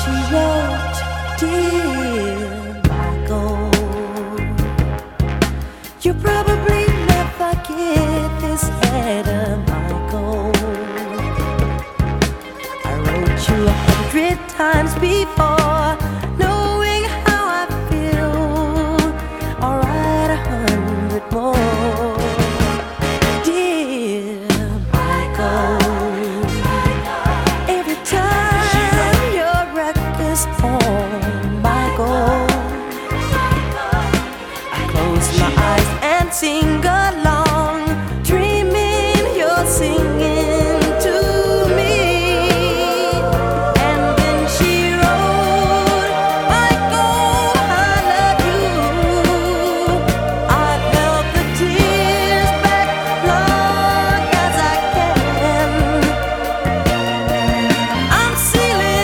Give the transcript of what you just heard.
she wrote, "Dear Michael, you probably never get this letter, Michael. I wrote you 100 times before, knowing how I feel. I'll write 100 more. Dear Michael, every time your record's on, Michael, I close my eyes and sing.